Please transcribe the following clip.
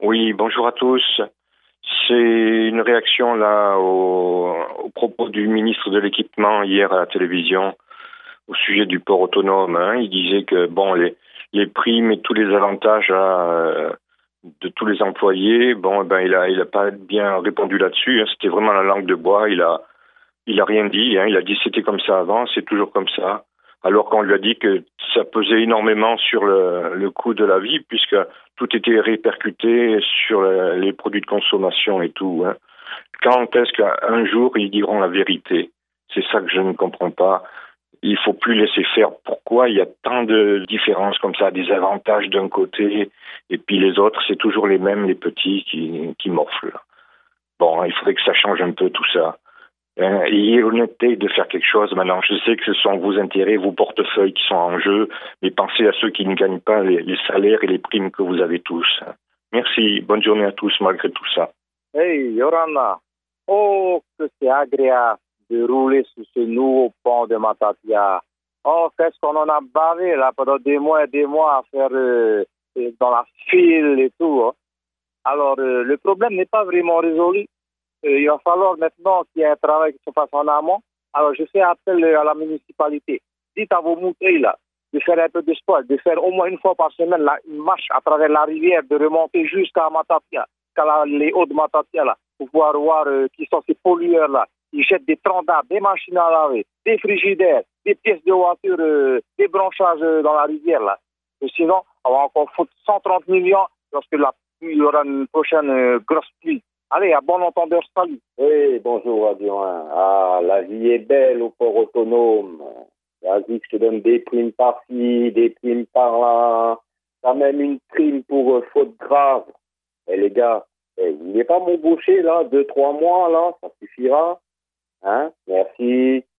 Oui, bonjour à tous. C'est une réaction là au propos du ministre de l'Équipement hier à la télévision au sujet du port autonome. Il disait que bon, les primes et tous les avantages de tous les employés, bon, il a pas bien répondu là-dessus. C'était vraiment la langue de bois. Il a rien dit. Il a dit c'était comme ça avant, c'est toujours comme ça. Alors qu'on lui a dit que ça pesait énormément sur le coût de la vie, puisque tout était répercuté sur les produits de consommation et tout. Quand est-ce qu'un jour ils diront la vérité? C'est ça que je ne comprends pas. Il faut plus laisser faire. Pourquoi il y a tant de différences comme ça, des avantages d'un côté et puis les autres, c'est toujours les mêmes, les petits qui morflent. Bon, il faudrait que ça change un peu tout ça. Ayez l'honnêteté de faire quelque chose maintenant. Je sais que ce sont vos intérêts, vos portefeuilles qui sont en jeu, mais pensez à ceux qui ne gagnent pas les salaires et les primes que vous avez tous. Merci, bonne journée à tous malgré tout ça. Hey, Yorana, oh, que c'est agréable de rouler sur ce nouveau pont de Matatia. Oh, qu'est-ce qu'on en a bavé là pendant des mois et des mois à faire dans la file et tout. Hein. Alors, le problème n'est pas vraiment résolu. Il va falloir maintenant qu'il y ait un travail qui se fasse en amont. Alors, je fais appel à la municipalité. Dites à vos moutées là de faire un peu de sport, de faire au moins une fois par semaine là, une marche à travers la rivière, de remonter jusqu'à Matatia, les hauts de Matatia là, pour pouvoir voir qui sont ces pollueurs là. Ils jettent des troncs d'arbres, des machines à laver, des frigidaires, des pièces de voiture, des branchages dans la rivière là. Et sinon, on va encore foutre 130 millions lorsque il y aura une prochaine grosse pluie. Allez, à bon entendeur, salut. Oui, bonjour, adjoint. Ah, la vie est belle au port autonome. Vas-y, je te donne des primes par-ci, des primes par-là. T'as même une prime pour faute grave. Eh, les gars, vous voulez pas m'embaucher, là, 2-3 mois, là, ça suffira. Hein? Merci.